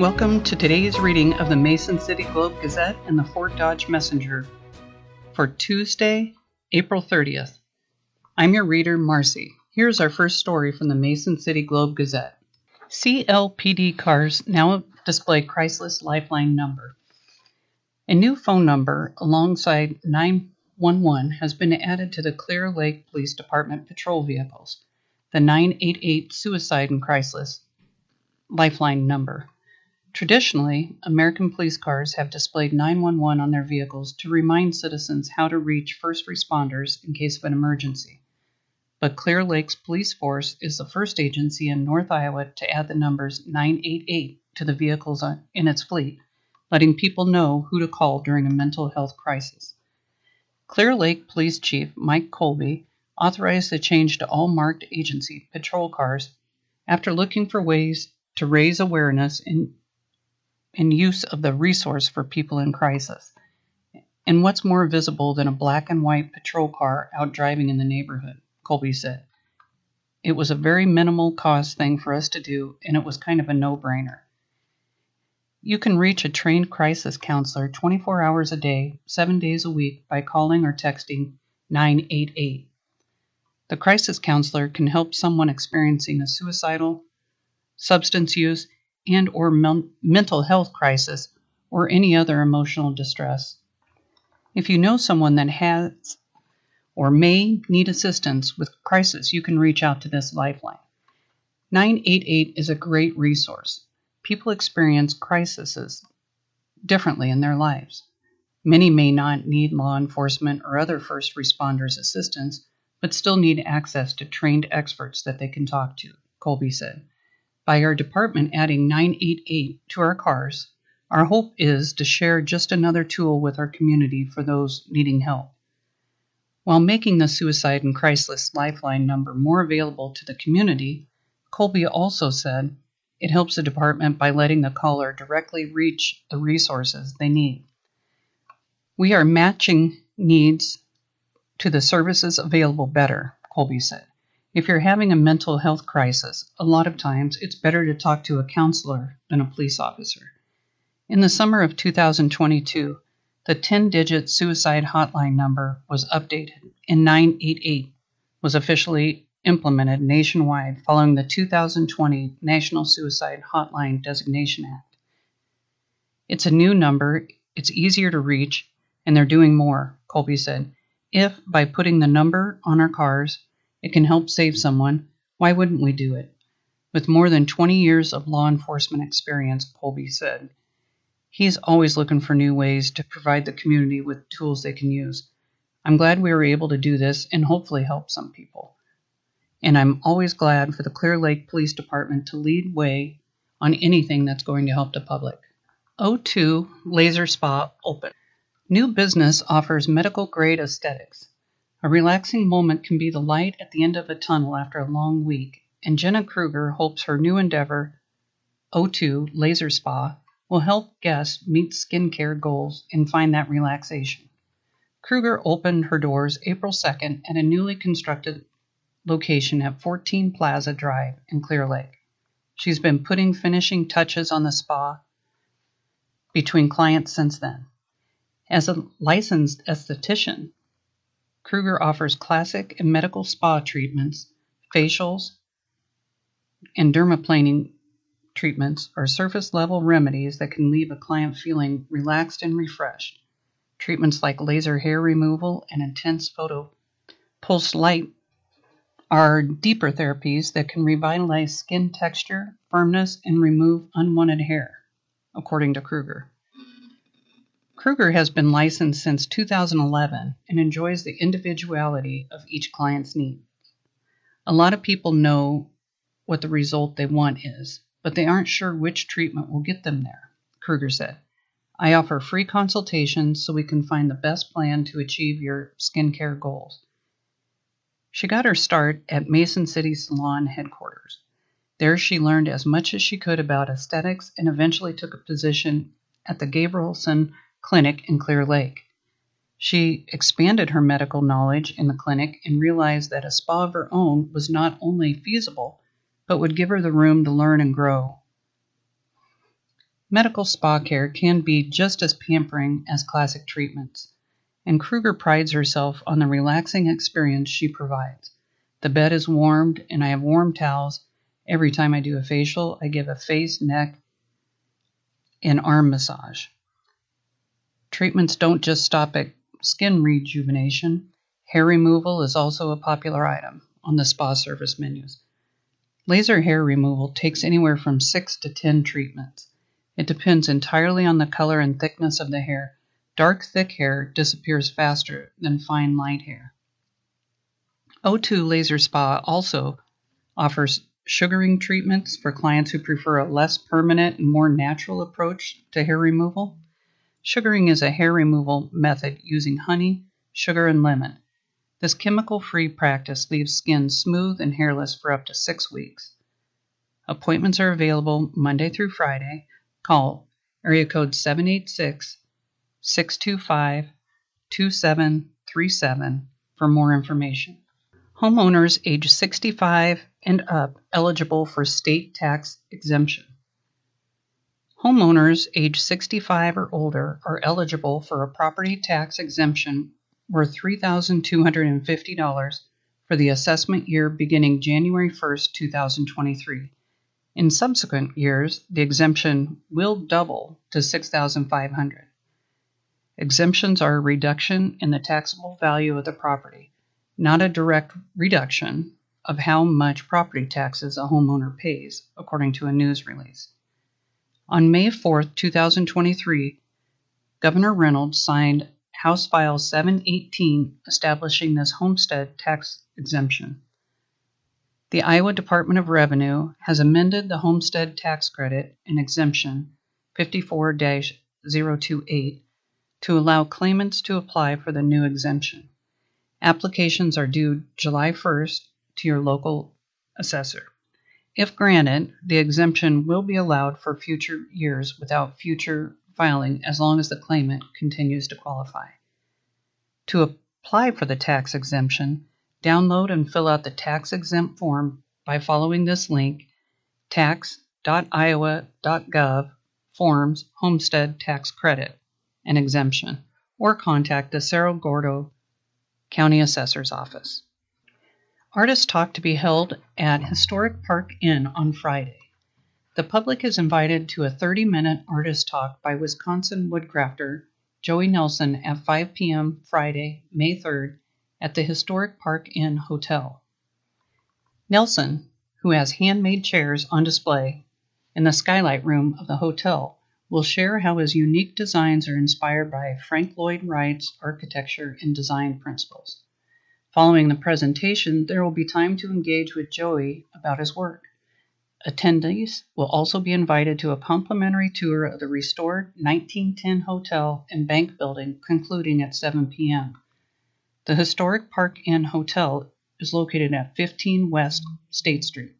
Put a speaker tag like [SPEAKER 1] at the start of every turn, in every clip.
[SPEAKER 1] Welcome to today's reading of the Mason City Globe Gazette and the Fort Dodge Messenger for Tuesday, April 30th. I'm your reader, Marcy. Here's our first story from the Mason City Globe Gazette. CLPD cars now display Chrysler's Lifeline number. A new phone number alongside 911 has been added to the Clear Lake Police Department patrol vehicles, the 988 Suicide and Crisis Lifeline number. Traditionally, American police cars have displayed 911 on their vehicles to remind citizens how to reach first responders in case of an emergency. But Clear Lake's police force is the first agency in North Iowa to add the numbers 988 to the vehicles in its fleet, letting people know who to call during a mental health crisis. Clear Lake Police Chief Mike Colby authorized the change to all marked agency patrol cars after looking for ways to raise awareness and use of the resource for people in crisis. And what's more visible than a black and white patrol car out driving in the neighborhood, Colby said. It was a very minimal cost thing for us to do, and it was kind of a no-brainer. You can reach a trained crisis counselor 24 hours a day, 7 days a week by calling or texting 988. The crisis counselor can help someone experiencing a suicidal, substance use, and or mental health crisis or any other emotional distress. If you know someone that has or may need assistance with crisis, you can reach out to this lifeline. 988 is a great resource. People experience crises differently in their lives. Many may not need law enforcement or other first responders' assistance, but still need access to trained experts that they can talk to, Colby said. By our department adding 988 to our cars, our hope is to share just another tool with our community for those needing help. While making the Suicide and Crisis Lifeline number more available to the community, Colby also said it helps the department by letting the caller directly reach the resources they need. We are matching needs to the services available better, Colby said. If you're having a mental health crisis, a lot of times it's better to talk to a counselor than a police officer. In the summer of 2022, the 10-digit suicide hotline number was updated, and 988 was officially implemented nationwide following the 2020 National Suicide Hotline Designation Act. It's a new number, it's easier to reach, and they're doing more, Colby said. If, by putting the number on our cars, it can help save someone, why wouldn't we do it? With more than 20 years of law enforcement experience, Colby said, he's always looking for new ways to provide the community with tools they can use. I'm glad we were able to do this and hopefully help some people. And I'm always glad for the Clear Lake Police Department to lead way on anything that's going to help the public. O2 Laser Spa open. New business offers medical-grade aesthetics. A relaxing moment can be the light at the end of a tunnel after a long week, and Jenna Kruger hopes her new endeavor, O2 Laser Spa, will help guests meet skincare goals and find that relaxation. Kruger opened her doors April 2nd at a newly constructed location at 14 Plaza Drive in Clear Lake. She's been putting finishing touches on the spa between clients since then. As a licensed esthetician, Kruger offers classic and medical spa treatments, facials, and dermaplaning treatments are surface-level remedies that can leave a client feeling relaxed and refreshed. Treatments like laser hair removal and intense photo pulse light are deeper therapies that can revitalize skin texture, firmness, and remove unwanted hair, according to Kruger. Kruger has been licensed since 2011 and enjoys the individuality of each client's needs. A lot of people know what the result they want is, but they aren't sure which treatment will get them there, Kruger said. I offer free consultations so we can find the best plan to achieve your skincare goals. She got her start at Mason City Salon headquarters. There she learned as much as she could about aesthetics and eventually took a position at the Gabrielson Clinic in Clear Lake. She expanded her medical knowledge in the clinic and realized that a spa of her own was not only feasible, but would give her the room to learn and grow. Medical spa care can be just as pampering as classic treatments, and Kruger prides herself on the relaxing experience she provides. The bed is warmed, and I have warm towels. Every time I do a facial, I give a face, neck, and arm massage. Treatments don't just stop at skin rejuvenation. Hair removal is also a popular item on the spa service menus. Laser hair removal takes anywhere from 6 to 10 treatments. It depends entirely on the color and thickness of the hair. Dark, thick hair disappears faster than fine, light hair. O2 Laser Spa also offers sugaring treatments for clients who prefer a less permanent and more natural approach to hair removal. Sugaring is a hair removal method using honey, sugar, and lemon. This chemical-free practice leaves skin smooth and hairless for up to 6 weeks. Appointments are available Monday through Friday. Call area code 786-625-2737 for more information. Homeowners age 65 and up eligible for state tax exemption. Homeowners age 65 or older are eligible for a property tax exemption worth $3,250 for the assessment year beginning January 1, 2023. In subsequent years, the exemption will double to $6,500. Exemptions are a reduction in the taxable value of the property, not a direct reduction of how much property taxes a homeowner pays, according to a news release. On May 4, 2023, Governor Reynolds signed House File 718 establishing this homestead tax exemption. The Iowa Department of Revenue has amended the homestead tax credit and exemption 54-028 to allow claimants to apply for the new exemption. Applications are due July 1st to your local assessor. If granted, the exemption will be allowed for future years without future filing as long as the claimant continues to qualify. To apply for the tax exemption, download and fill out the tax-exempt form by following this link, tax.iowa.gov forms homestead tax credit and exemption, or contact the Cerro Gordo County Assessor's Office. Artist Talk to be held at Historic Park Inn on Friday. The public is invited to a 30-minute artist talk by Wisconsin woodcrafter Joey Nelson at 5 p.m. Friday, May 3rd, at the Historic Park Inn Hotel. Nelson, who has handmade chairs on display in the skylight room of the hotel, will share how his unique designs are inspired by Frank Lloyd Wright's architecture and design principles. Following the presentation, there will be time to engage with Joey about his work. Attendees will also be invited to a complimentary tour of the restored 1910 hotel and bank building concluding at 7 p.m. The Historic Park Inn Hotel is located at 15 West State Street.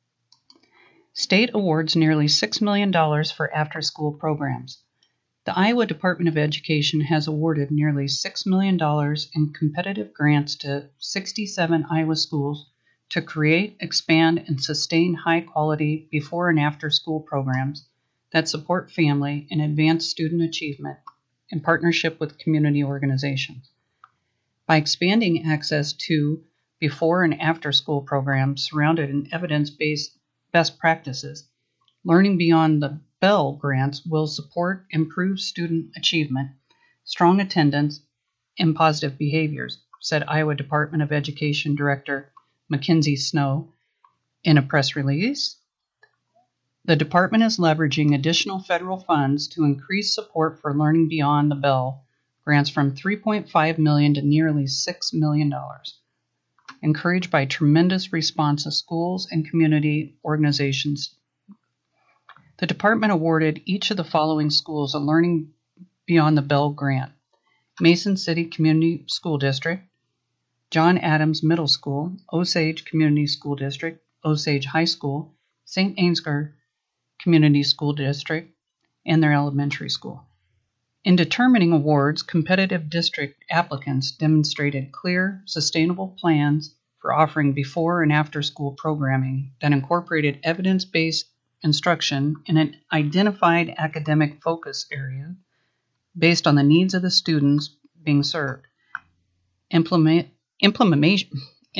[SPEAKER 1] State awards nearly $6 million for after-school programs. The Iowa Department of Education has awarded nearly $6 million in competitive grants to 67 Iowa schools to create, expand, and sustain high-quality before and after-school programs that support family and advance student achievement in partnership with community organizations. By expanding access to before and after-school programs surrounded in evidence-based best practices, Learning Beyond the Bell grants will support improved student achievement, strong attendance, and positive behaviors, said Iowa Department of Education Director Mackenzie Snow in a press release. The department is leveraging additional federal funds to increase support for Learning Beyond the Bell grants from $3.5 million to nearly $6 million, encouraged by tremendous response of schools and community organizations. The department awarded each of the following schools a Learning Beyond the Bell grant: Mason City Community School District, John Adams Middle School, Osage Community School District, Osage High School, St. Ansgar Community School District, and their elementary school. In determining awards, competitive district applicants demonstrated clear, sustainable plans for offering before and after school programming that incorporated evidence-based instruction in an identified academic focus area based on the needs of the students being served. Implementation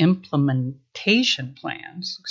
[SPEAKER 1] plans,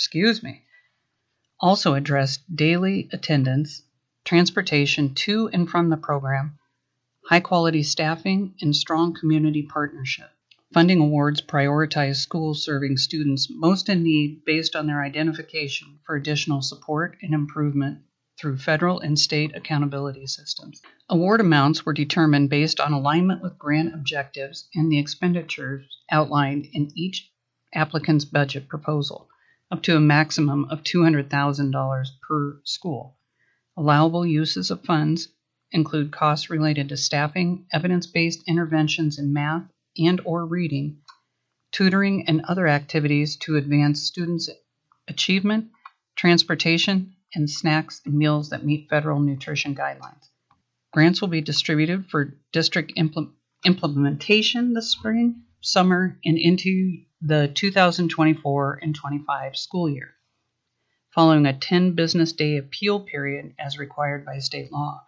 [SPEAKER 1] also address daily attendance, transportation to and from the program, high-quality staffing, and strong community partnership. Funding awards prioritize schools serving students most in need based on their identification for additional support and improvement through federal and state accountability systems. Award amounts were determined based on alignment with grant objectives and the expenditures outlined in each applicant's budget proposal, up to a maximum of $200,000 per school. Allowable uses of funds include costs related to staffing, evidence-based interventions in math and or reading, tutoring, and other activities to advance students' achievement, transportation, and snacks and meals that meet federal nutrition guidelines. Grants will be distributed for district implementation this spring, summer, and into the 2024 and 25 school year, following a 10 business day appeal period as required by state law.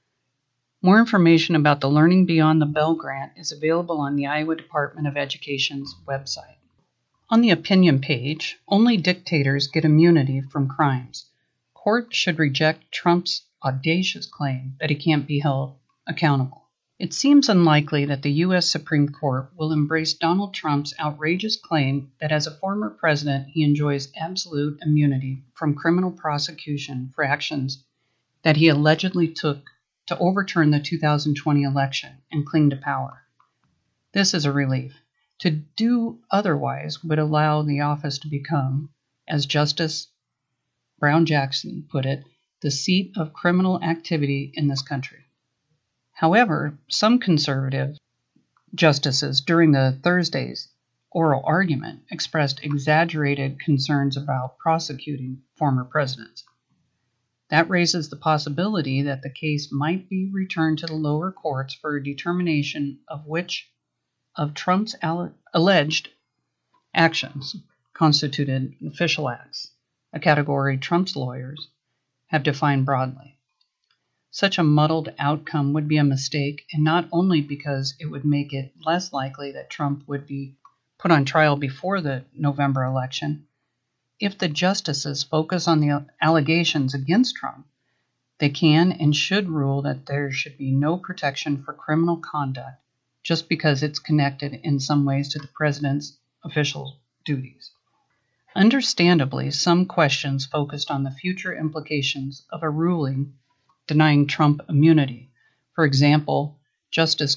[SPEAKER 1] More information about the Learning Beyond the Bell Grant is available on the Iowa Department of Education's website. On the opinion page, only dictators get immunity from crimes. Court should reject Trump's audacious claim that he can't be held accountable. It seems unlikely that the U.S. Supreme Court will embrace Donald Trump's outrageous claim that as a former president he enjoys absolute immunity from criminal prosecution for actions that he allegedly took to overturn the 2020 election and cling to power. This is a relief. To do otherwise would allow the office to become, as Justice Brown Jackson put it, the seat of criminal activity in this country. However, some conservative justices during the Thursday's oral argument expressed exaggerated concerns about prosecuting former presidents. That raises the possibility that the case might be returned to the lower courts for a determination of which of Trump's alleged actions constituted official acts, a category Trump's lawyers have defined broadly. Such a muddled outcome would be a mistake, and not only because it would make it less likely that Trump would be put on trial before the November election. If the justices focus on the allegations against Trump, they can and should rule that there should be no protection for criminal conduct just because it's connected in some ways to the president's official duties. Understandably, some questions focused on the future implications of a ruling denying Trump immunity. For example, Justice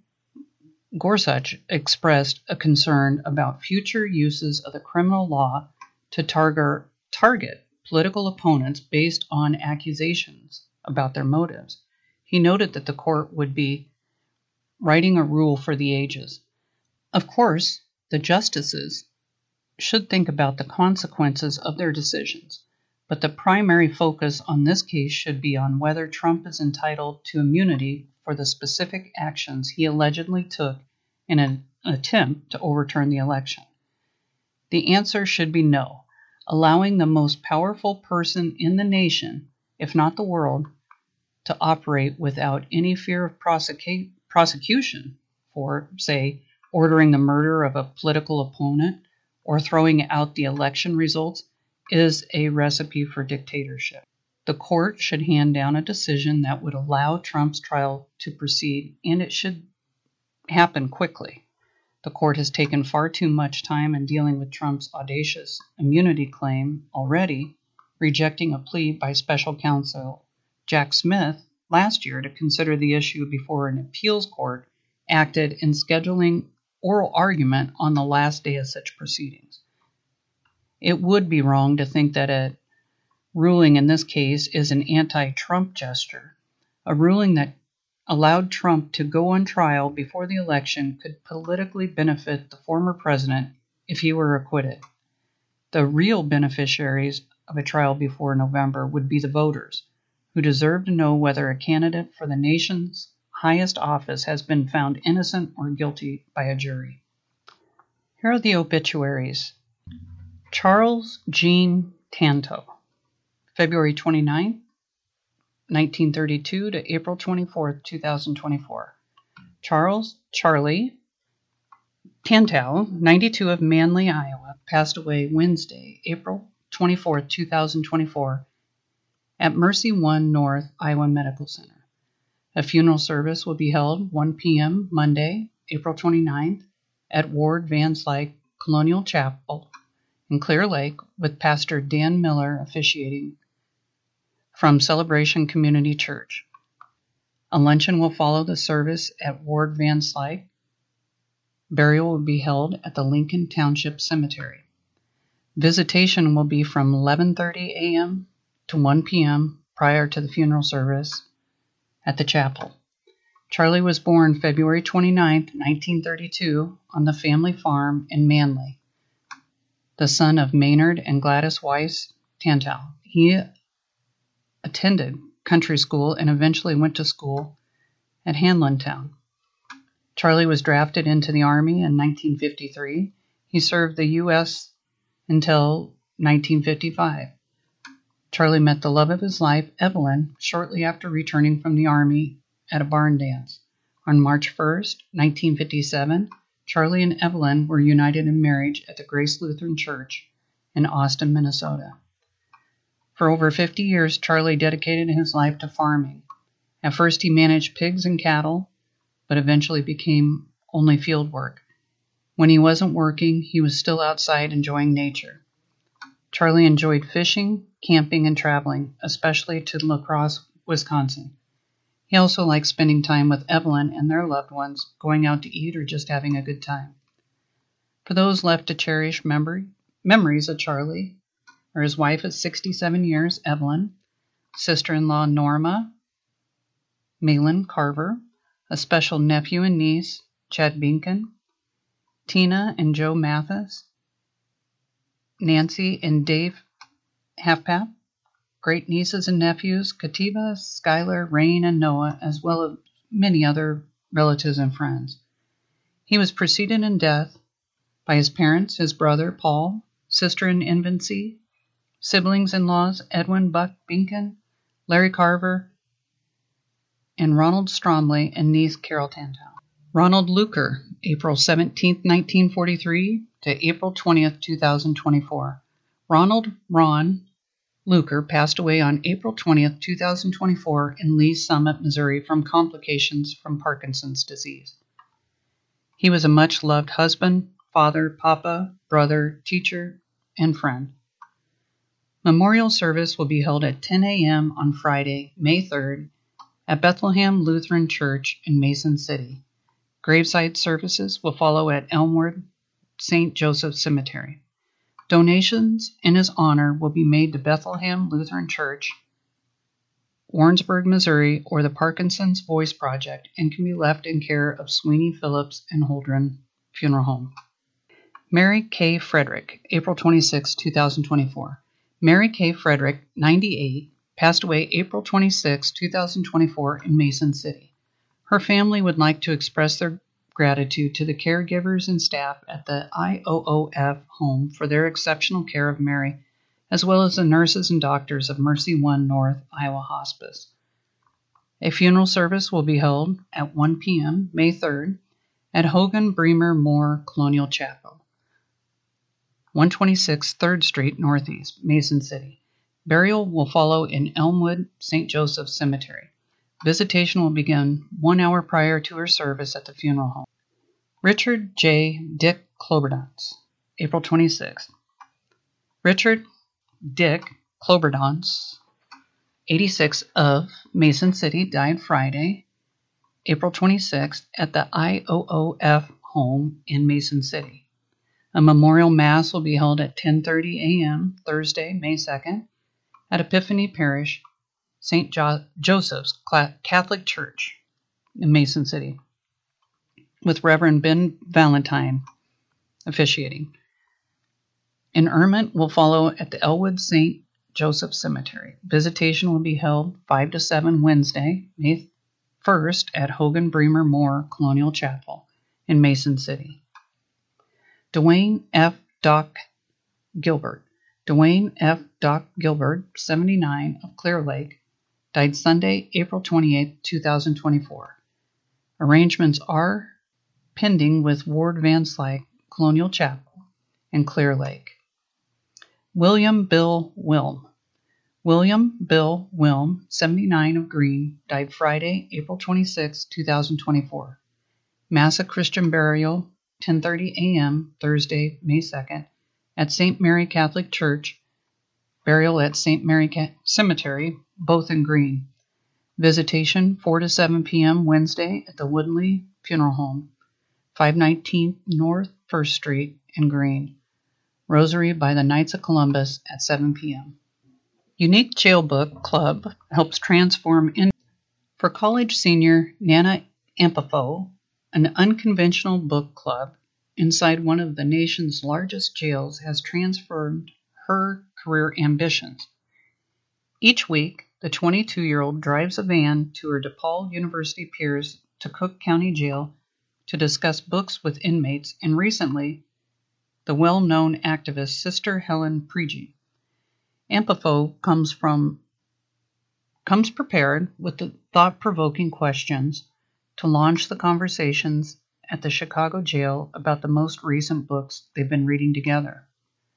[SPEAKER 1] Gorsuch expressed a concern about future uses of the criminal law to target political opponents based on accusations about their motives. He noted that the court would be writing a rule for the ages. Of course, the justices should think about the consequences of their decisions, but the primary focus on this case should be on whether Trump is entitled to immunity for the specific actions he allegedly took in an attempt to overturn the election. The answer should be no. Allowing the most powerful person in the nation, if not the world, to operate without any fear of prosecution for, say, ordering the murder of a political opponent or throwing out the election results is a recipe for dictatorship. The court should hand down a decision that would allow Trump's trial to proceed, and it should happen quickly. The court has taken far too much time in dealing with Trump's audacious immunity claim already, rejecting a plea by special counsel Jack Smith last year to consider the issue before an appeals court acted in scheduling oral argument on the last day of such proceedings. It would be wrong to think that a ruling in this case is an anti-Trump gesture. A ruling that allowed Trump to go on trial before the election could politically benefit the former president if he were acquitted. The real beneficiaries of a trial before November would be the voters, who deserve to know whether a candidate for the nation's highest office has been found innocent or guilty by a jury. Here are the obituaries. Charles Jean Tanto, February 29, 1932 to April 24, 2024. Charlie Tantow, 92, of Manly, Iowa, passed away Wednesday, April 24, 2024, at Mercy One North Iowa Medical Center. A funeral service will be held 1 p.m. Monday, April 29th, at Ward Van Slyke Colonial Chapel in Clear Lake, with Pastor Dan Miller officiating from Celebration Community Church. A luncheon will follow the service at Ward Van Slyke. Burial will be held at the Lincoln Township Cemetery. Visitation will be from 11:30 a.m. to 1 p.m. prior to the funeral service at the chapel. Charlie was born February 29, 1932, on the family farm in Manly, the son of Maynard and Gladys Weiss Tantow. He attended country school and eventually went to school at Hanlantown. Charlie was drafted into the Army in 1953. He served the U.S. until 1955. Charlie met the love of his life, Evelyn, shortly after returning from the Army at a barn dance. On March 1, 1957, Charlie and Evelyn were united in marriage at the Grace Lutheran Church in Austin, Minnesota. For over 50 years, Charlie dedicated his life to farming. At first, he managed pigs and cattle, but eventually became only field work. When he wasn't working, he was still outside enjoying nature. Charlie enjoyed fishing, camping, and traveling, especially to La Crosse, Wisconsin. He also liked spending time with Evelyn and their loved ones, going out to eat or just having a good time. For those left to cherish memories of Charlie are his wife of 67 years, Evelyn, sister-in-law Norma Malin Carver, a special nephew and niece, Chad Binkin, Tina and Joe Mathis, Nancy and Dave Halfpap, great nieces and nephews, Kativa, Skylar, Rain, and Noah, as well as many other relatives and friends. He was preceded in death by his parents, his brother, Paul, sister in infancy, siblings-in-laws, Edwin Buck Binkin, Larry Carver, and Ronald Stromley and niece Carol Tantow. Ronald Luker, April 17, 1943 to April 20, 2024. Ron Luker passed away on April 20, 2024 in Lee Summit, Missouri from complications from Parkinson's disease. He was a much-loved husband, father, papa, brother, teacher, and friend. Memorial service will be held at 10 a.m. on Friday, May 3rd, at Bethlehem Lutheran Church in Mason City. Graveside services will follow at Elmwood St. Joseph Cemetery. Donations in his honor will be made to Bethlehem Lutheran Church, Warrensburg, Missouri, or the Parkinson's Voice Project, and can be left in care of Sweeney Phillips and Holdren Funeral Home. Mary K. Frederick, April 26, 2024. Mary K. Frederick, 98, passed away April 26, 2024 in Mason City. Her family would like to express their gratitude to the caregivers and staff at the IOOF home for their exceptional care of Mary, as well as the nurses and doctors of Mercy One North Iowa Hospice. A funeral service will be held at 1 p.m. May 3rd at Hogan Bremer Moore Colonial Chapel, 126 3rd Street Northeast, Mason City. Burial will follow in Elmwood St. Joseph Cemetery. Visitation will begin 1 hour prior to her service at the funeral home. Richard J. Dick Cloberdance, April 26th. Richard Dick Cloberdance, 86, of Mason City, died Friday, April 26th, at the IOOF home in Mason City. A memorial mass will be held at 10:30 a.m. Thursday, May 2nd, at Epiphany Parish, St. Joseph's Catholic Church in Mason City, with Reverend Ben Valentine officiating. Interment will follow at the Elwood St. Joseph Cemetery. Visitation will be held 5 to 7 Wednesday, May 1st, at Hogan Bremer Moore Colonial Chapel in Mason City. Dwayne F. Doc Gilbert, Dwayne F. Doc Gilbert, 79, of Clear Lake, died Sunday, April 28, 2024. Arrangements are pending with Ward Van Slyke, Colonial Chapel, and Clear Lake. William Bill Wilm. William Bill Wilm, 79, of Green, died Friday, April 26, 2024. Mass of Christian burial, 10:30 a.m., Thursday, May 2nd, at St. Mary Catholic Church, burial at St. Mary Cemetery, both in Green. Visitation, 4 to 7 p.m., Wednesday, at the Woodley Funeral Home, 519 North 1st Street in Green. Rosary by the Knights of Columbus at 7 p.m. Unique Jail Book Club helps transform in. For college senior Nana Ampifo, an unconventional book club inside one of the nation's largest jails has transformed her career ambitions. Each week, the 22-year-old drives a van to her DePaul University peers to Cook County Jail to discuss books with inmates, and recently, the well-known activist Sister Helen Prejean. Ampifo comes prepared with the thought-provoking questions to launch the conversations at the Chicago jail about the most recent books they've been reading together.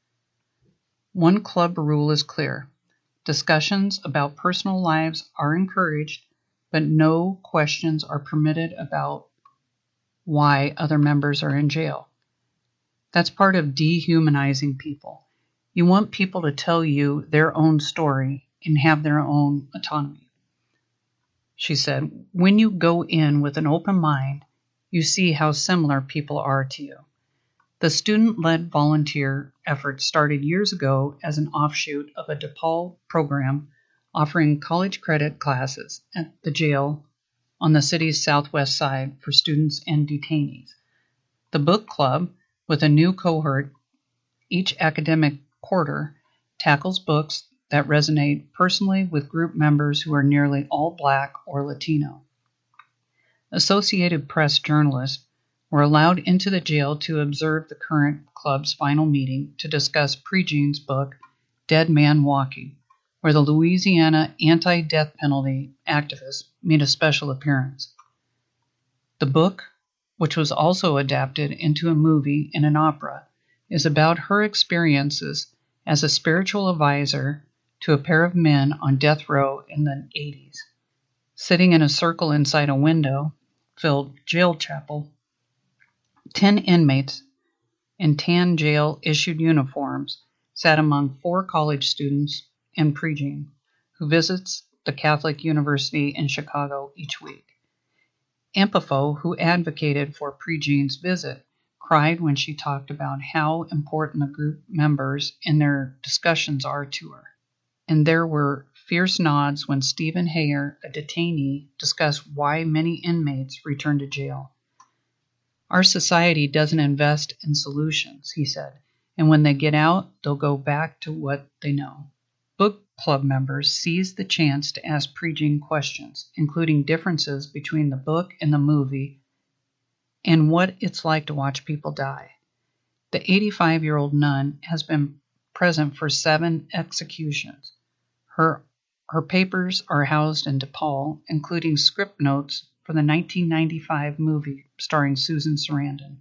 [SPEAKER 1] One club rule is clear. Discussions about personal lives are encouraged, but no questions are permitted about why other members are in jail. That's part of dehumanizing people. You want people to tell you their own story and have their own autonomy. She said, when you go in with an open mind, you see how similar people are to you. The student-led volunteer effort started years ago as an offshoot of a DePaul program offering college credit classes at the jail on the city's southwest side for students and detainees. The book club, with a new cohort each academic quarter, tackles books that resonate personally with group members who are nearly all Black or Latino. Associated Press journalists were allowed into the jail to observe the current club's final meeting to discuss Prejean's book, Dead Man Walking, where the Louisiana anti-death penalty activist made a special appearance. The book, which was also adapted into a movie and an opera, is about her experiences as a spiritual advisor to a pair of men on death row in the 80s. Sitting in a circle inside a window-filled jail chapel, 10 inmates in tan jail-issued uniforms sat among 4 college students and Prejean, who visits the Catholic University in Chicago each week. Ampifo, who advocated for Prejean's visit, cried when she talked about how important the group members and their discussions are to her. And there were fierce nods when Stephen Hayer, a detainee, discussed why many inmates return to jail. Our society doesn't invest in solutions, he said, and when they get out, they'll go back to what they know. Book club members seized the chance to ask Prejean questions, including differences between the book and the movie and what it's like to watch people die. The 85-year-old nun has been present for 7 executions. Her papers are housed in DePaul, including script notes for the 1995 movie starring Susan Sarandon.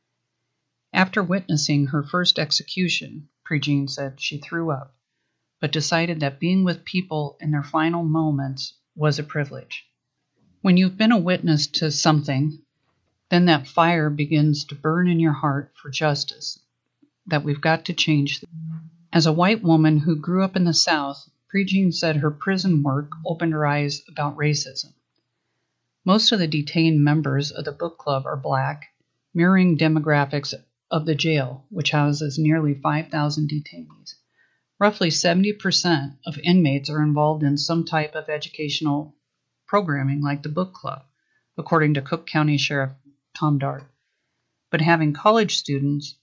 [SPEAKER 1] After witnessing her first execution, Prejean said she threw up, but decided that being with people in their final moments was a privilege. When you've been a witness to something, then that fire begins to burn in your heart for justice, that we've got to change. As a white woman who grew up in the South, Prejean said her prison work opened her eyes about racism. Most of the detained members of the book club are Black, mirroring demographics of the jail, which houses nearly 5,000 detainees. Roughly 70% of inmates are involved in some type of educational programming like the book club, according to Cook County Sheriff Tom Dart. But having college students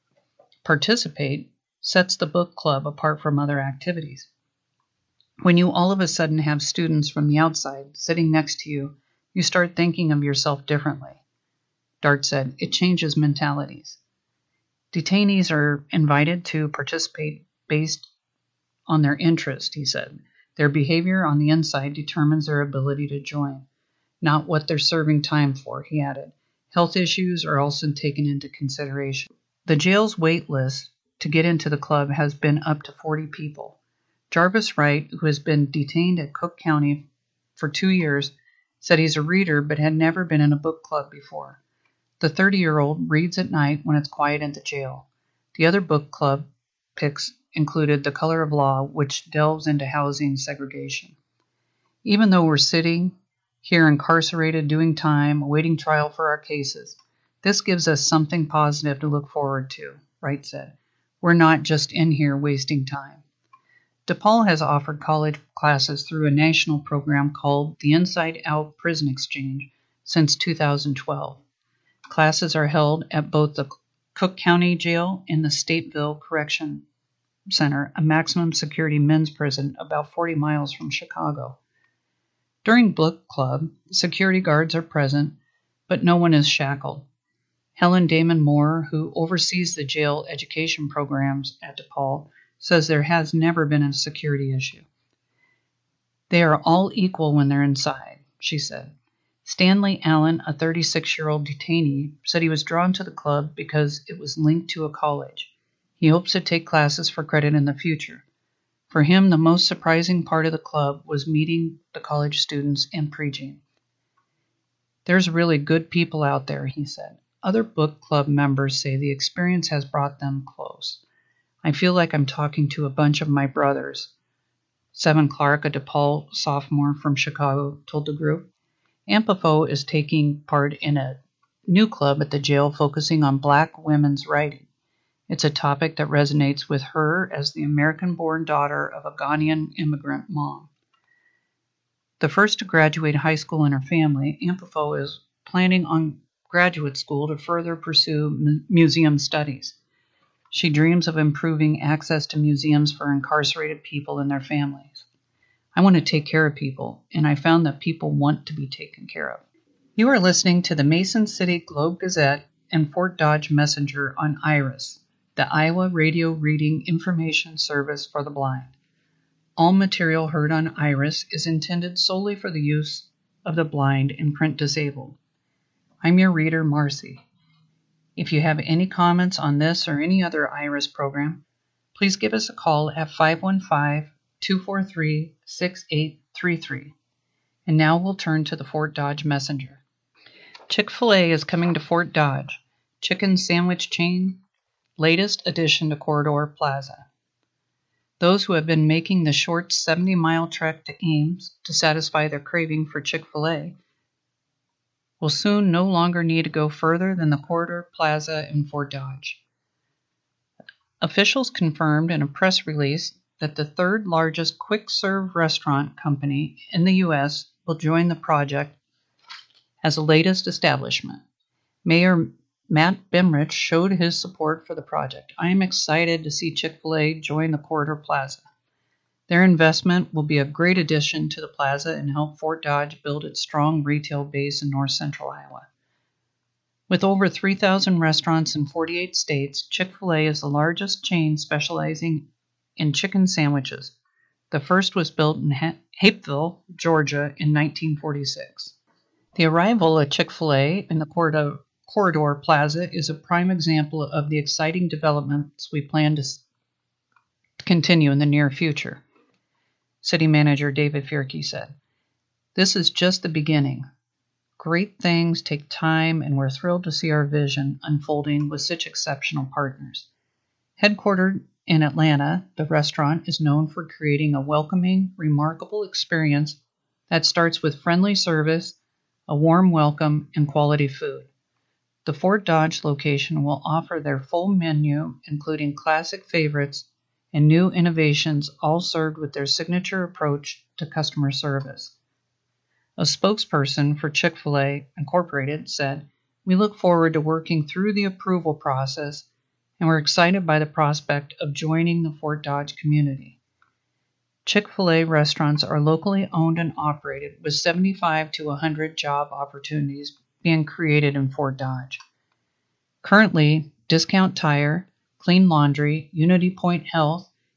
[SPEAKER 1] participate sets the book club apart from other activities. When you all of a sudden have students from the outside sitting next to you, you start thinking of yourself differently. Dart said, it changes mentalities. Detainees are invited to participate based on their interest, he said. Their behavior on the inside determines their ability to join, not what they're serving time for, he added. Health issues are also taken into consideration. The jail's wait list to get into the club has been up to 40 people. Jarvis Wright, who has been detained at Cook County for 2 years, said he's a reader but had never been in a book club before. The 30-year-old reads at night when it's quiet in the jail. The other book club picks included The Color of Law, which delves into housing segregation. Even though we're sitting here incarcerated, doing time, awaiting trial for our cases, this gives us something positive to look forward to, Wright said. We're not just in here wasting time. DePaul has offered college classes through a national program called the Inside Out Prison Exchange since 2012. Classes are held at both the Cook County Jail and the Stateville Correction Center, a maximum security men's prison about 40 miles from Chicago. During book club, security guards are present, but no one is shackled. Helen Damon Moore, who oversees the jail education programs at DePaul, says there has never been a security issue. They are all equal when they're inside, she said. Stanley Allen, a 36-year-old detainee, said he was drawn to the club because it was linked to a college. He hopes to take classes for credit in the future. For him, the most surprising part of the club was meeting the college students and preaching. There's really good people out there, he said. Other book club members say the experience has brought them close. I feel like I'm talking to a bunch of my brothers, Seven Clark, a DePaul sophomore from Chicago, told the group. Ampifo is taking part in a new club at the jail focusing on Black women's writing. It's a topic that resonates with her as the American-born daughter of a Ghanaian immigrant mom. The first to graduate high school in her family, Ampifo is planning on graduate school to further pursue museum studies. She dreams of improving access to museums for incarcerated people and their families. I want to take care of people, and I found that people want to be taken care of. You are listening to the Mason City Globe-Gazette and Fort Dodge Messenger on IRIS, the Iowa Radio Reading Information Service for the Blind. All material heard on IRIS is intended solely for the use of the blind and print disabled. I'm your reader, Marcy. If you have any comments on this or any other IRIS program, please give us a call at 515-243-6833. And now we'll turn to the Fort Dodge Messenger. Chick-fil-A is coming to Fort Dodge, chicken sandwich chain, latest addition to Corridor Plaza. Those who have been making the short 70-mile trek to Ames to satisfy their craving for Chick-fil-A will soon no longer need to go further than the Corridor Plaza in Fort Dodge. Officials confirmed in a press release that the third largest quick-serve restaurant company in the U.S. will join the project as the latest establishment. Mayor Matt Bemrich showed his support for the project. I am excited to see Chick-fil-A join the Corridor Plaza. Their investment will be a great addition to the plaza and help Fort Dodge build its strong retail base in north central Iowa. With over 3,000 restaurants in 48 states, Chick-fil-A is the largest chain specializing in chicken sandwiches. The first was built in Hapeville, Georgia in 1946. The arrival of Chick-fil-A in the Corridor Plaza is a prime example of the exciting developments we plan to continue in the near future. City Manager David Fierke said, "This is just the beginning. Great things take time, and we're thrilled to see our vision unfolding with such exceptional partners." Headquartered in Atlanta, the restaurant is known for creating a welcoming, remarkable experience that starts with friendly service, a warm welcome, and quality food. The Fort Dodge location will offer their full menu, including classic favorites and new innovations, all served with their signature approach to customer service. A spokesperson for Chick-fil-A Incorporated said, "We look forward to working through the approval process, and we're excited by the prospect of joining the Fort Dodge community." Chick-fil-A restaurants are locally owned and operated, with 75 to 100 job opportunities being created in Fort Dodge. Currently, Discount Tire, Clean Laundry, Unity Point Health,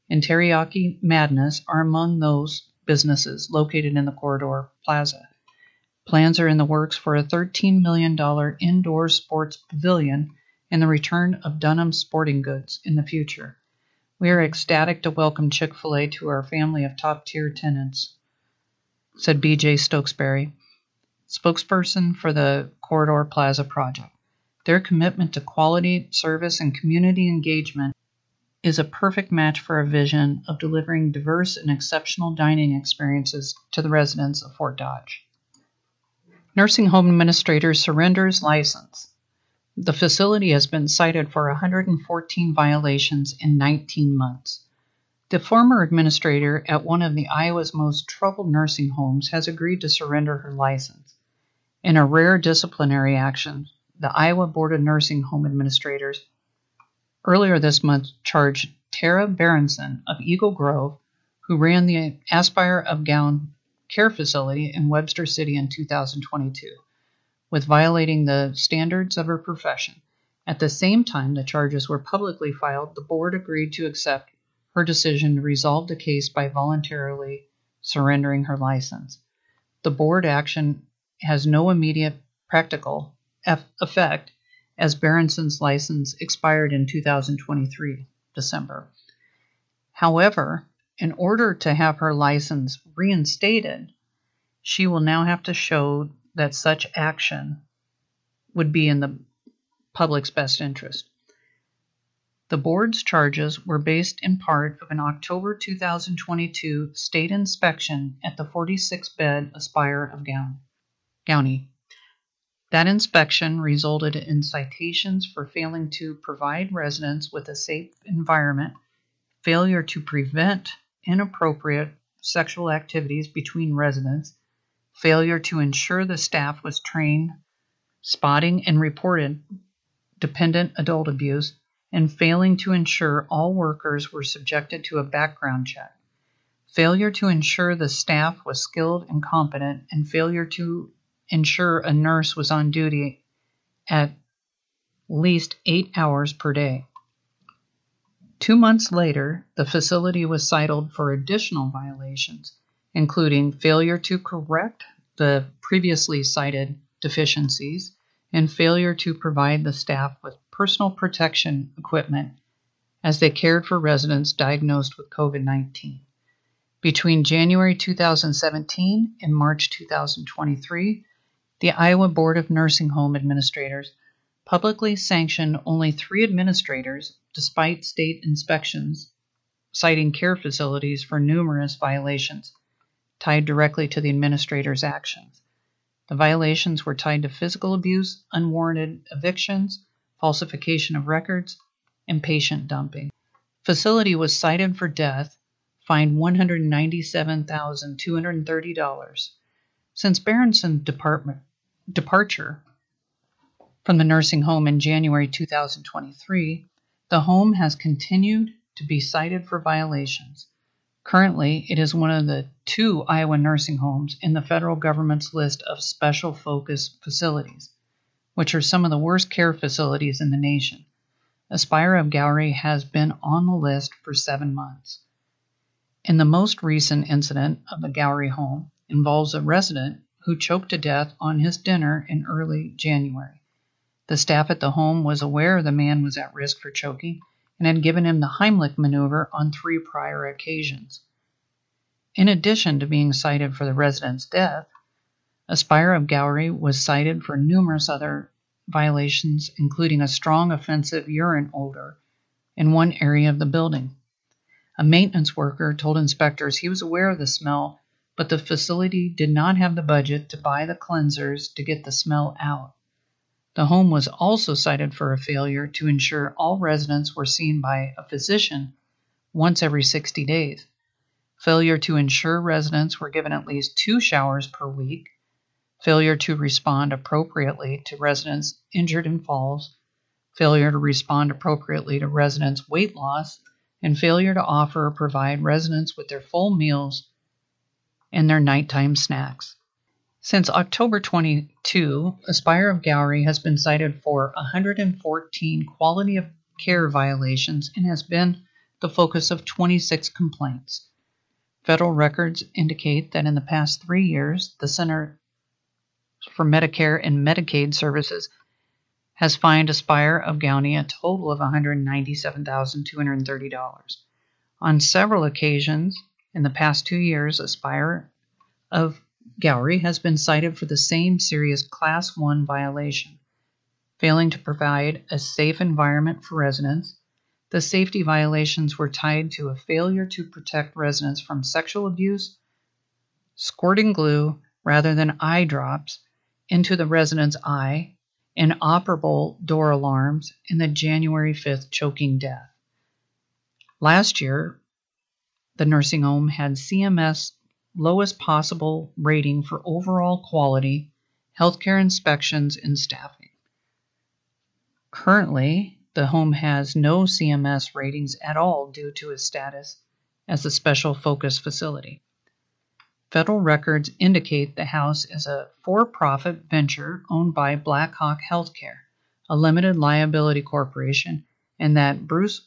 [SPEAKER 1] and Teriyaki Madness are among those businesses located in the Corridor Plaza. Plans are in the works for a $13 million indoor sports pavilion and the return of Dunham Sporting Goods in the future. We are ecstatic to welcome Chick-fil-A to our family of top-tier tenants, said B.J. Stokesbury, spokesperson for the Corridor Plaza project. Their commitment to quality service and community engagement is a perfect match for our vision of delivering diverse and exceptional dining experiences to the residents of Fort Dodge. Nursing home administrator surrenders license. The facility has been cited for 114 violations in 19 months. The former administrator at one of the Iowa's most troubled nursing homes has agreed to surrender her license. In a rare disciplinary action, the Iowa Board of Nursing Home Administrators earlier this month charged Tara Berenson of Eagle Grove, who ran the Aspire of Gown care facility in Webster City in 2022, with violating the standards of her profession. At the same time the charges were publicly filed, the board agreed to accept her decision to resolve the case by voluntarily surrendering her license. The board action has no immediate practical effect, as Berenson's license expired in 2023, December. However, in order to have her license reinstated, she will now have to show that such action would be in the public's best interest. The board's charges were based in part of an October 2022 state inspection at the 46-bed Aspire of Gowney. That inspection resulted in citations for failing to provide residents with a safe environment, failure to prevent inappropriate sexual activities between residents, failure to ensure the staff was trained, spotting and reported dependent adult abuse, and failing to ensure all workers were subjected to a background check, failure to ensure the staff was skilled and competent, and failure to ensure a nurse was on duty at least 8 hours per day. 2 months later, the facility was cited for additional violations, including failure to correct the previously cited deficiencies and failure to provide the staff with personal protection equipment as they cared for residents diagnosed with COVID-19. Between January 2017 and March 2023, the Iowa Board of Nursing Home Administrators publicly sanctioned only 3 administrators, despite state inspections citing care facilities for numerous violations tied directly to the administrator's actions. The violations were tied to physical abuse, unwarranted evictions, falsification of records, and patient dumping. Facility was cited for death, fined $197,230. Since Berenson's departure from the nursing home in January 2023, the home has continued to be cited for violations. Currently, it is one of the 2 Iowa nursing homes in the federal government's list of special focus facilities, which are some of the worst care facilities in the nation. Aspire of Gowney has been on the list for 7 months. And the most recent incident of the Gowney home involves a resident who choked to death on his dinner in early January. The staff at the home was aware the man was at risk for choking and had given him the Heimlich maneuver on 3 prior occasions. In addition to being cited for the resident's death, Aspire of Gowney was cited for numerous other violations, including a strong offensive urine odor in one area of the building. A maintenance worker told inspectors he was aware of the smell, but the facility did not have the budget to buy the cleansers to get the smell out. The home was also cited for a failure to ensure all residents were seen by a physician once every 60 days, failure to ensure residents were given at least 2 showers per week, failure to respond appropriately to residents injured in falls, failure to respond appropriately to residents' weight loss, and failure to offer or provide residents with their full meals and their nighttime snacks. Since October 22, Aspire of Gowney has been cited for 114 quality of care violations and has been the focus of 26 complaints. Federal records indicate that in the past 3 years, the Center for Medicare and Medicaid Services has fined Aspire of Gownie a total of $197,230. On several occasions in the past 2 years, Aspire of Gowrie has been cited for the same serious Class 1 violation, failing to provide a safe environment for residents. The safety violations were tied to a failure to protect residents from sexual abuse, squirting glue rather than eye drops into the resident's eye, inoperable door alarms, and the January 5th choking death. Last year, the nursing home had CMS lowest possible rating for overall quality, healthcare inspections, and staffing. Currently, the home has no CMS ratings at all due to its status as a special focus facility. Federal records indicate the house is a for-profit venture owned by Black Hawk Healthcare, a limited liability corporation, and that Bruce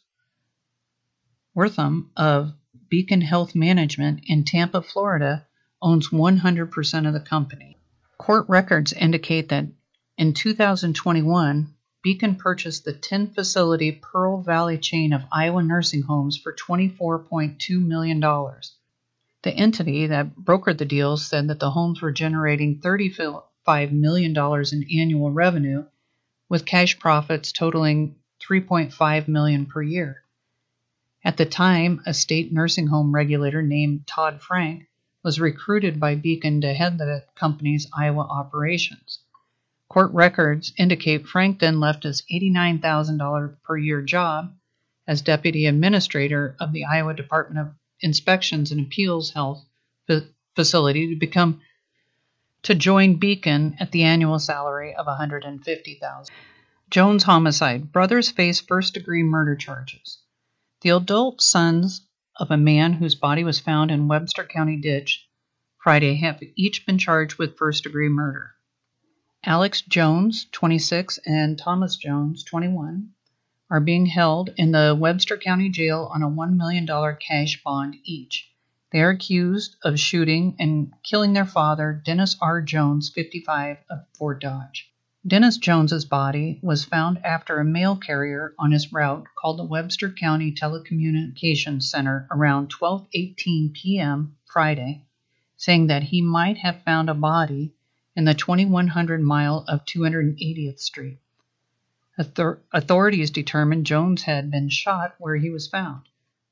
[SPEAKER 1] Wortham of Beacon Health Management in Tampa, Florida, owns 100% of the company. Court records indicate that in 2021, Beacon purchased the 10-facility Pearl Valley chain of Iowa nursing homes for $24.2 million. The entity that brokered the deal said that the homes were generating $35 million in annual revenue, with cash profits totaling $3.5 million per year. At the time, a state nursing home regulator named Todd Frank was recruited by Beacon to head the company's Iowa operations. Court records indicate Frank then left his $89,000 per year job as deputy administrator of the Iowa Department of Inspections and Appeals Health Facility to join Beacon at the annual salary of $150,000. Jones homicide. Brothers face first-degree murder charges. The adult sons of a man whose body was found in Webster County ditch Friday have each been charged with first-degree murder. Alex Jones, 26, and Thomas Jones, 21, are being held in the Webster County Jail on a $1 million cash bond each. They are accused of shooting and killing their father, Dennis R. Jones, 55, of Fort Dodge. Dennis Jones's body was found after a mail carrier on his route called the Webster County Telecommunications Center around 12:18 p.m. Friday, saying that he might have found a body in the 2100 mile of 280th Street. Authorities determined Jones had not been shot where he was found.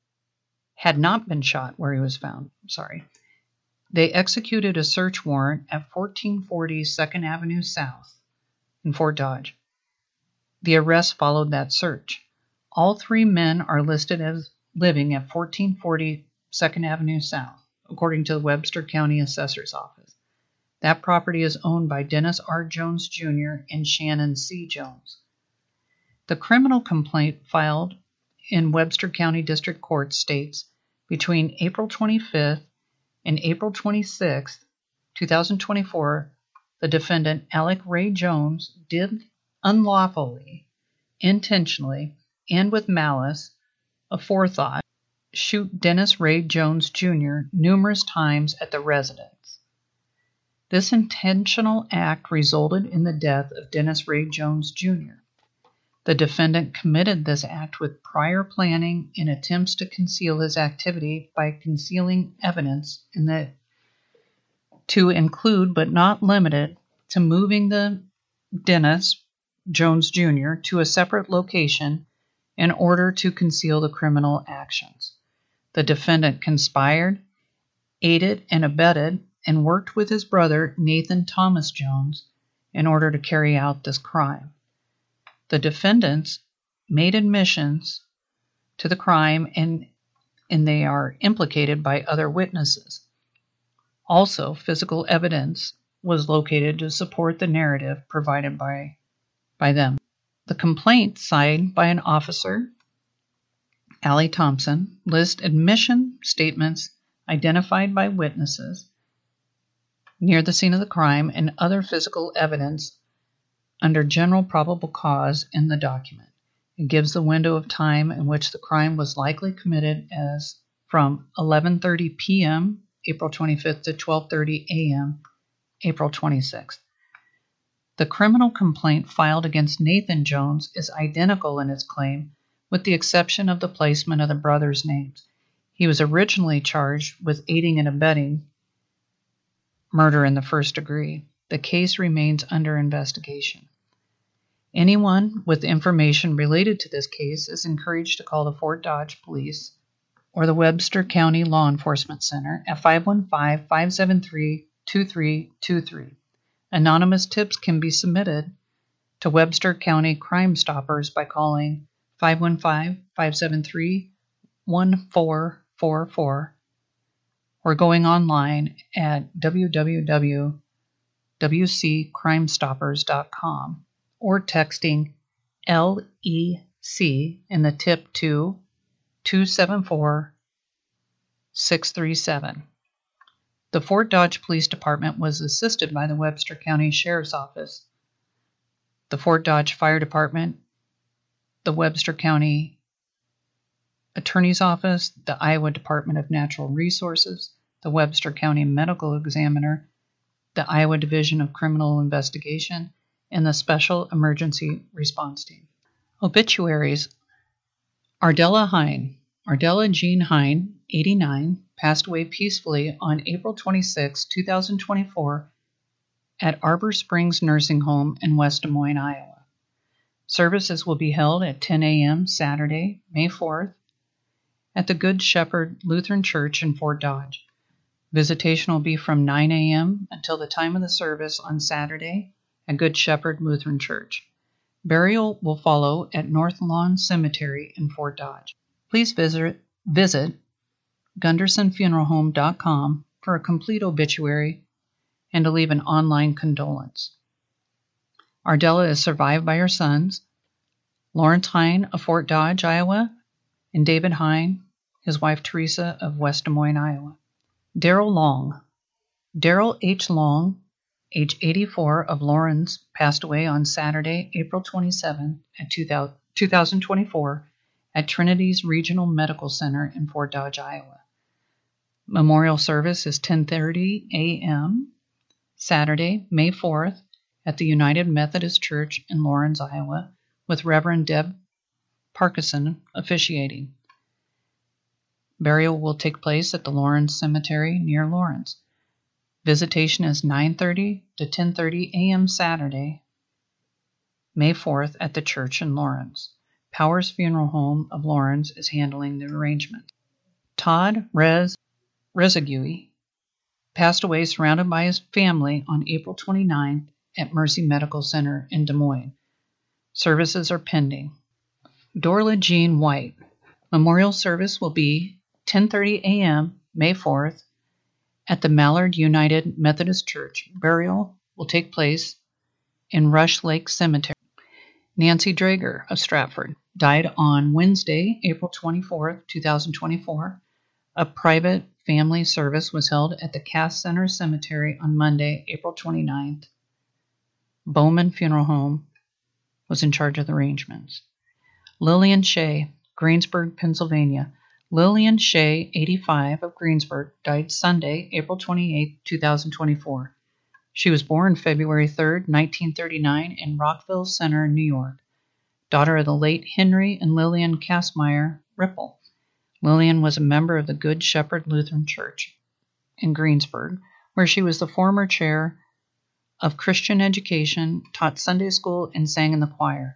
[SPEAKER 1] They executed a search warrant at 1440 2nd Avenue South in Fort Dodge. The arrest followed that search. All 3 men are listed as living at 1440 2nd Avenue South, according to the Webster County Assessor's Office. That property is owned by Dennis R. Jones Jr. and Shannon C. Jones. The criminal complaint filed in Webster County District Court states between April 25th and April 26th, 2024, the defendant, Alec Ray Jones, did unlawfully, intentionally, and with malice aforethought shoot Dennis Ray Jones Jr. numerous times at the residence. This intentional act resulted in the death of Dennis Ray Jones Jr. The defendant committed this act with prior planning and attempts to conceal his activity by concealing evidence to include but not limited to moving the Dennis Jones Jr. to a separate location in order to conceal the criminal actions. The defendant conspired, aided, and abetted and worked with his brother, Nathan Thomas Jones, in order to carry out this crime. The defendants made admissions to the crime and they are implicated by other witnesses. Also, physical evidence was located to support the narrative provided by them. The complaint signed by an officer, Allie Thompson, lists admission statements identified by witnesses near the scene of the crime and other physical evidence under general probable cause in the document. It gives the window of time in which the crime was likely committed as from 11:30 p.m. April 25th to 12:30 a.m. April 26th. The criminal complaint filed against Nathan Jones is identical in its claim, with the exception of the placement of the brothers' names. He was originally charged with aiding and abetting murder in the first degree. The case remains under investigation. Anyone with information related to this case is encouraged to call the Fort Dodge Police or the Webster County Law Enforcement Center at 515-573-2323. Anonymous tips can be submitted to Webster County Crime Stoppers by calling 515-573-1444 or going online at www.wccrimestoppers.com or texting LEC in the tip to 274-637. The Fort Dodge Police Department was assisted by the Webster County Sheriff's Office, the Fort Dodge Fire Department, the Webster County Attorney's Office, the Iowa Department of Natural Resources, the Webster County Medical Examiner, the Iowa Division of Criminal Investigation, and the Special Emergency Response Team. Obituaries. Ardella Hine. Ardella Jean Hine, 89, passed away peacefully on April 26, 2024, at Arbor Springs Nursing Home in West Des Moines, Iowa. Services will be held at 10 a.m. Saturday, May 4th, at the Good Shepherd Lutheran Church in Fort Dodge. Visitation will be from 9 a.m. until the time of the service on Saturday at Good Shepherd Lutheran Church. Burial will follow at North Lawn Cemetery in Fort Dodge. Please visit GundersonFuneralHome.com for a complete obituary and to leave an online condolence. Ardella is survived by her sons, Lawrence Hine of Fort Dodge, Iowa, and David Hine, his wife Teresa of West Des Moines, Iowa. Darrell Long. Darrell H. Long, age 84, of Lawrence, passed away on Saturday, April 27, 2024, at Trinity's Regional Medical Center in Fort Dodge, Iowa. Memorial service is 10:30 a.m. Saturday, May 4th, at the United Methodist Church in Lawrence, Iowa, with Reverend Deb Parkinson officiating. Burial will take place at the Lawrence Cemetery near Lawrence. Visitation is 9:30 to 10:30 a.m. Saturday, May 4th, at the church in Lawrence. Powers Funeral Home of Lawrence is handling the arrangement. Todd Rezague passed away surrounded by his family on April 29 at Mercy Medical Center in Des Moines. Services are pending. Dorla Jean White. Memorial service will be 10:30 a.m. May 4th at the Mallard United Methodist Church. Burial will take place in Rush Lake Cemetery. Nancy Drager of Stratford died on Wednesday, April 24th, 2024. A private family service was held at the Cass Center Cemetery on Monday, April 29th. Bowman Funeral Home was in charge of the arrangements. Lillian Shea, Greensburg, Pennsylvania. Lillian Shea, 85, of Greensburg, died Sunday, April 28, 2024. She was born February 3, 1939, in Rockville Center, New York, daughter of the late Henry and Lillian Kastmeyer Ripple. Lillian was a member of the Good Shepherd Lutheran Church in Greensburg, where she was the former chair of Christian education, taught Sunday school, and sang in the choir.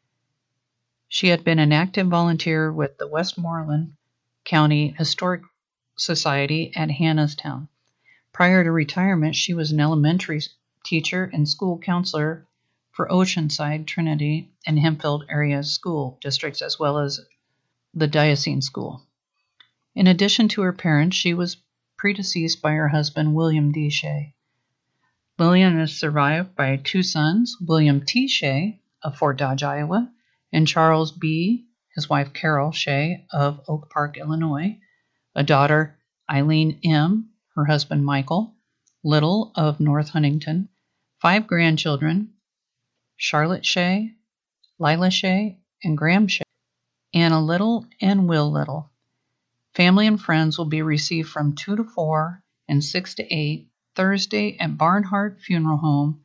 [SPEAKER 1] She had been an active volunteer with the Westmoreland County Historic Society at Hannahstown. Prior to retirement, she was an elementary teacher and school counselor for Oceanside, Trinity, and Hempfield area school districts, as well as the Diocesan School. In addition to her parents, she was predeceased by her husband, William D. Shea. Lillian is survived by two sons, William T. Shea of Fort Dodge, Iowa, and Charles B., his wife Carol Shea of Oak Park, Illinois, a daughter, Eileen M., her husband Michael Little of North Huntington, 5 grandchildren, Charlotte Shea, Lila Shea, and graham shake, Anna Little and Will Little. Family and friends will be received from 2 to 4 and 6 to 8 Thursday at Barnhart Funeral Home,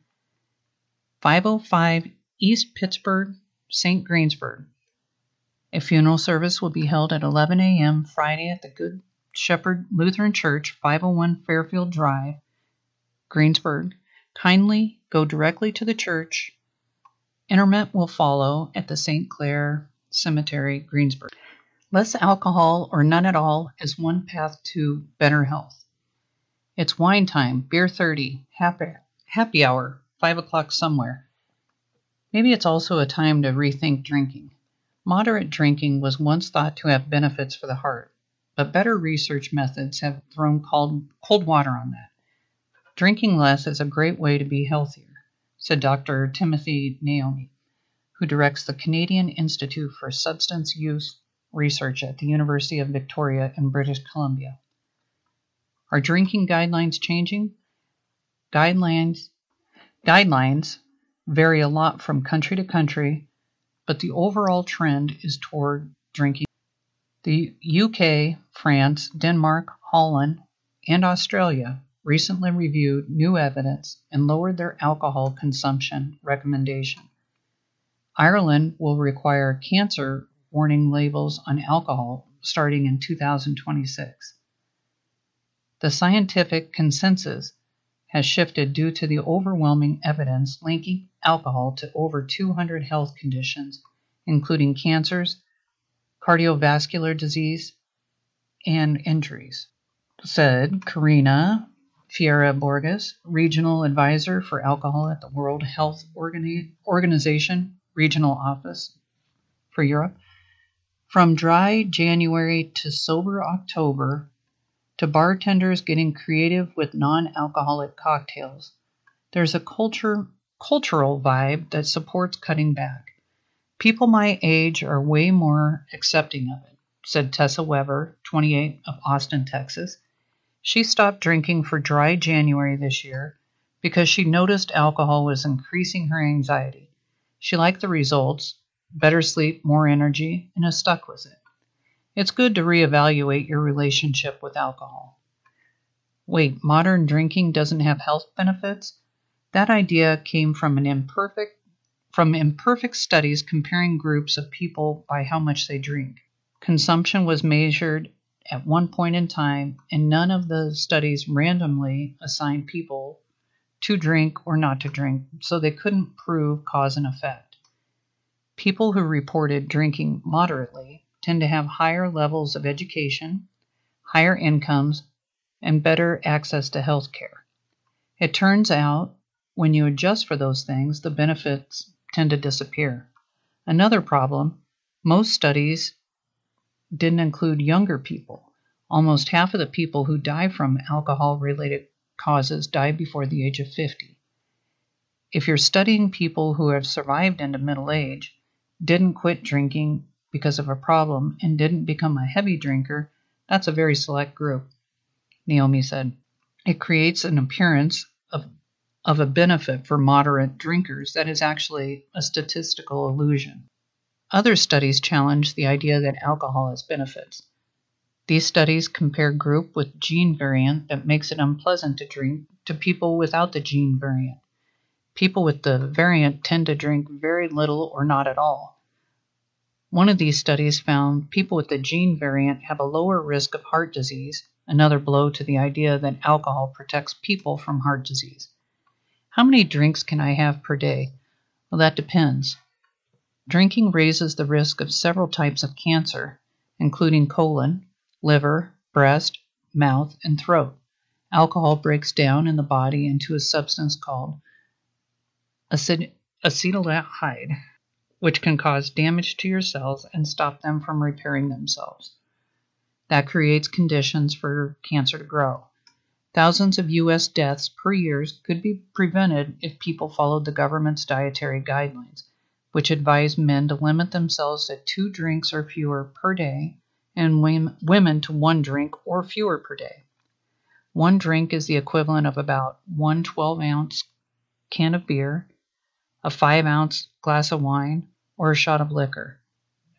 [SPEAKER 1] 505 East Pittsburgh, St. Greensburg. A funeral service will be held at 11 a.m. Friday at the Good Shepherd Lutheran Church, 501 Fairfield Drive, Greensburg. Kindly go directly to the church. Interment will follow at the St. Clair Cemetery, Greensburg. Less alcohol or none at all is one path to better health. It's wine time, beer 30, happy hour, 5 o'clock somewhere. Maybe it's also a time to rethink drinking. Moderate drinking was once thought to have benefits for the heart, but better research methods have thrown cold water on that. Drinking less is a great way to be healthier, said Dr. Timothy Naomi, who directs the Canadian Institute for Substance Use Research at the University of Victoria in British Columbia. Are drinking guidelines changing? Guidelines vary a lot from country to country, but the overall trend is toward drinking. The UK, France, Denmark, Holland, and Australia recently reviewed new evidence and lowered their alcohol consumption recommendation. Ireland will require cancer warning labels on alcohol starting in 2026. The scientific consensus has shifted due to the overwhelming evidence linking alcohol to over 200 health conditions, including cancers, cardiovascular disease, and injuries, said Karina Fiera-Borges, Regional Advisor for Alcohol at the World Health Organization Regional Office for Europe. From dry January to sober October, to bartenders getting creative with non-alcoholic cocktails, there's a cultural vibe that supports cutting back. People my age are way more accepting of it, said Tessa Weber, 28, of Austin, Texas. She stopped drinking for dry January this year because she noticed alcohol was increasing her anxiety. She liked the results, better sleep, more energy, and has stuck with it. It's good to reevaluate your relationship with alcohol. Wait, modern drinking doesn't have health benefits? That idea came from imperfect studies comparing groups of people by how much they drink. Consumption was measured at one point in time, and none of the studies randomly assigned people to drink or not to drink, so they couldn't prove cause and effect. People who reported drinking moderately tend to have higher levels of education, higher incomes, and better access to health care. It turns out, when you adjust for those things, the benefits tend to disappear. Another problem, most studies didn't include younger people. Almost half of the people who die from alcohol-related causes die before the age of 50. If you're studying people who have survived into middle age, didn't quit drinking because of a problem, and didn't become a heavy drinker, that's a very select group, Naomi said. It creates an appearance of a benefit for moderate drinkers that is actually a statistical illusion. Other studies challenge the idea that alcohol has benefits. These studies compare group with gene variant that makes it unpleasant to drink to people without the gene variant. People with the variant tend to drink very little or not at all. One of these studies found people with the gene variant have a lower risk of heart disease, another blow to the idea that alcohol protects people from heart disease. How many drinks can I have per day? Well, that depends. Drinking raises the risk of several types of cancer, including colon, liver, breast, mouth, and throat. Alcohol breaks down in the body into a substance called acetaldehyde, which can cause damage to your cells and stop them from repairing themselves. That creates conditions for cancer to grow. Thousands of U.S. deaths per year could be prevented if people followed the government's dietary guidelines, which advise men to limit themselves to 2 drinks or fewer per day, and women to 1 drink or fewer per day. 1 drink is the equivalent of about 1 12-ounce can of beer, a 5-ounce glass of wine, or a shot of liquor.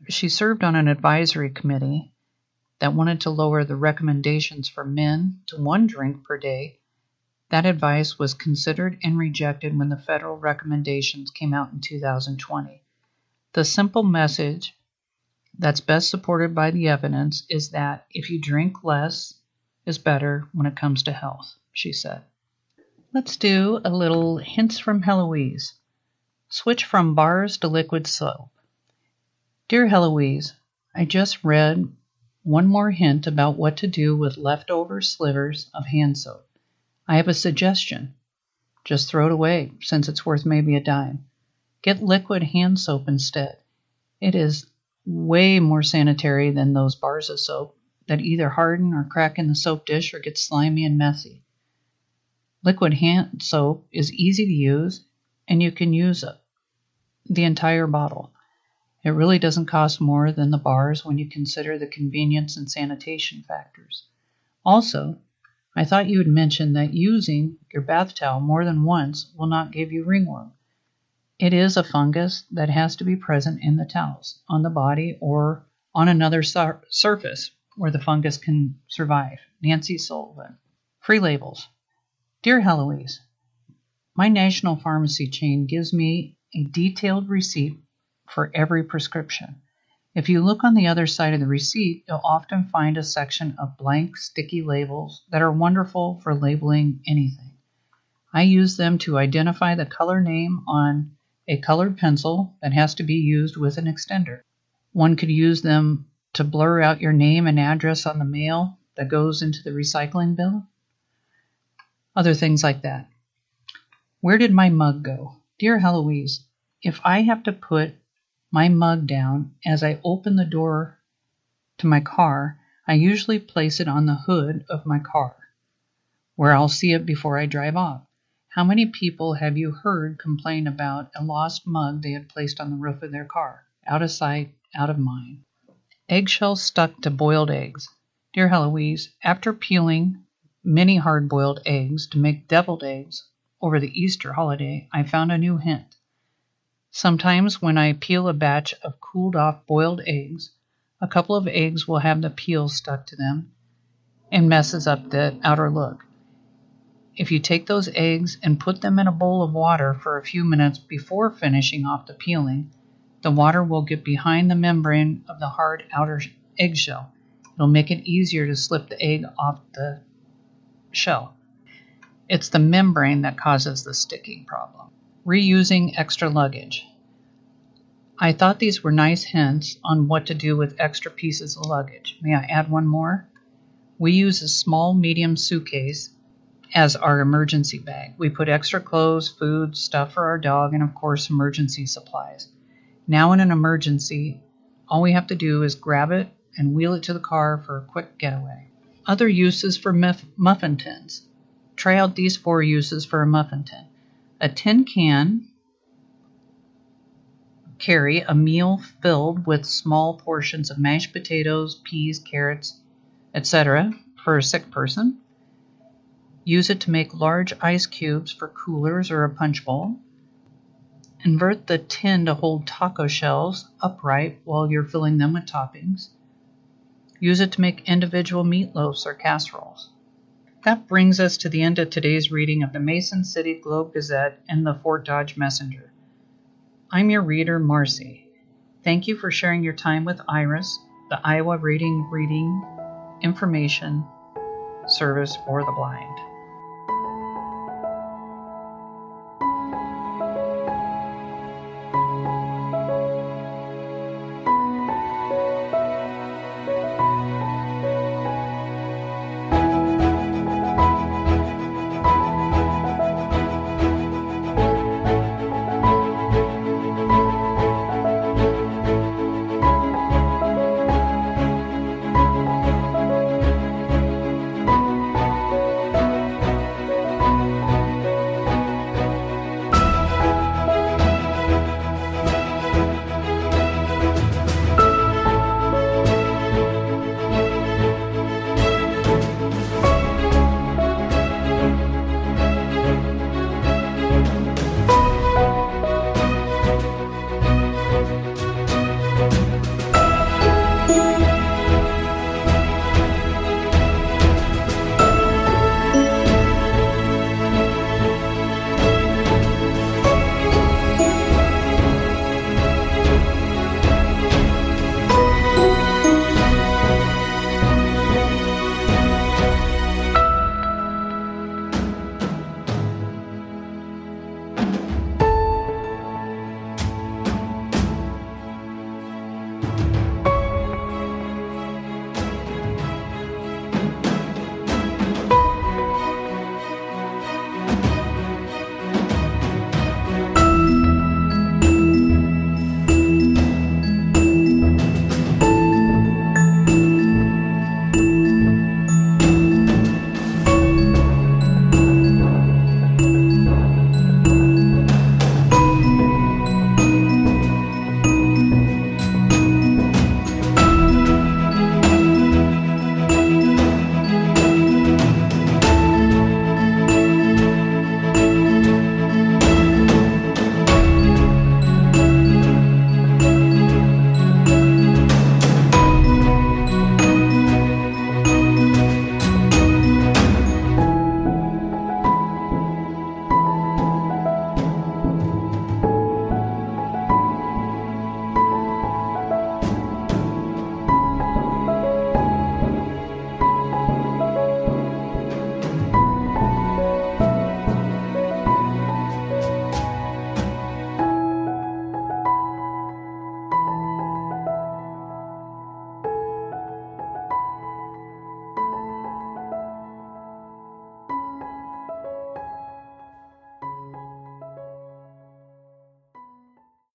[SPEAKER 1] She served on an advisory committee that wanted to lower the recommendations for men to 1 drink per day. That advice was considered and rejected when the federal recommendations came out in 2020. The simple message that's best supported by the evidence is that if you drink less is better when it comes to health, she said. Let's do a little hints from Heloise. Switch from bars to liquid soap. Dear Heloise, I just read one more hint about what to do with leftover slivers of hand soap. I have a suggestion. Just throw it away, since it's worth maybe a dime. Get liquid hand soap instead. It is way more sanitary than those bars of soap that either harden or crack in the soap dish or get slimy and messy. Liquid hand soap is easy to use, and you can use the entire bottle. It really doesn't cost more than the bars when you consider the convenience and sanitation factors. Also, I thought you had mentioned that using your bath towel more than once will not give you ringworm. It is a fungus that has to be present in the towels, on the body, or on another surface where the fungus can survive. Nancy Sullivan. Free labels. Dear Heloise, my national pharmacy chain gives me a detailed receipt for every prescription. If you look on the other side of the receipt, you'll often find a section of blank, sticky labels that are wonderful for labeling anything. I use them to identify the color name on a colored pencil that has to be used with an extender. One could use them to blur out your name and address on the mail that goes into the recycling bin. Other things like that. Where did my mug go? Dear Heloise, if I have to put my mug down as I open the door to my car, I usually place it on the hood of my car, where I'll see it before I drive off. How many people have you heard complain about a lost mug they had placed on the roof of their car? Out of sight, out of mind. Eggshells stuck to boiled eggs. Dear Heloise, after peeling many hard-boiled eggs to make deviled eggs over the Easter holiday, I found a new hint. Sometimes when I peel a batch of cooled-off boiled eggs, a couple of eggs will have the peel stuck to them and messes up the outer look. If you take those eggs and put them in a bowl of water for a few minutes before finishing off the peeling, the water will get behind the membrane of the hard outer eggshell. It'll make it easier to slip the egg off the shell. It's the membrane that causes the sticking problem. Reusing extra luggage. I thought these were nice hints on what to do with extra pieces of luggage. May I add one more? We use a small medium suitcase as our emergency bag. We put extra clothes, food, stuff for our dog, and of course emergency supplies. Now in an emergency, all we have to do is grab it and wheel it to the car for a quick getaway. Other uses for muffin tins. Try out these 4 uses for a muffin tin. A tin can carry a meal filled with small portions of mashed potatoes, peas, carrots, etc. for a sick person. Use it to make large ice cubes for coolers or a punch bowl. Invert the tin to hold taco shells upright while you're filling them with toppings. Use it to make individual meatloaves or casseroles. That brings us to the end of today's reading of the Mason City Globe-Gazette and the Fort Dodge Messenger. I'm your reader, Marcy. Thank you for sharing your time with IRIS, the Iowa Reading Information Service for the Blind.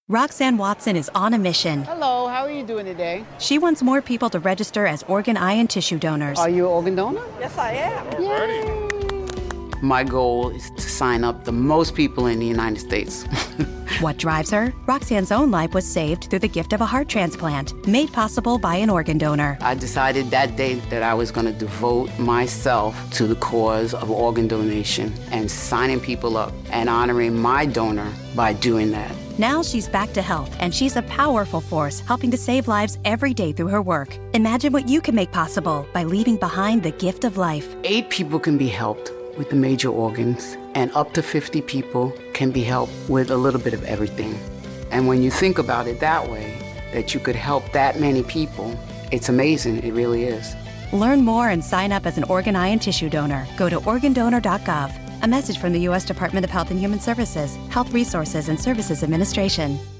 [SPEAKER 2] Roxanne Watson is on a mission.
[SPEAKER 3] Hello, how are you doing today?
[SPEAKER 2] She wants more people to register as organ, eye, and tissue donors.
[SPEAKER 3] Are you an organ donor?
[SPEAKER 4] Yes, I am.
[SPEAKER 3] Yay. My goal is to sign up the most people in the United States.
[SPEAKER 2] What drives her? Roxanne's own life was saved through the gift of a heart transplant, made possible by an organ donor.
[SPEAKER 3] I decided that day that I was going to devote myself to the cause of organ donation and signing people up and honoring my donor by doing that.
[SPEAKER 2] Now she's back to health, and she's a powerful force helping to save lives every day through her work. Imagine what you can make possible by leaving behind the gift of life.
[SPEAKER 3] 8 people can be helped with the major organs, and up to 50 people can be helped with a little bit of everything. And when you think about it that way, that you could help that many people, it's amazing, it really is.
[SPEAKER 2] Learn more and sign up as an organ, eye, and tissue donor. Go to organdonor.gov. A message from the U.S. Department of Health and Human Services, Health Resources and Services Administration.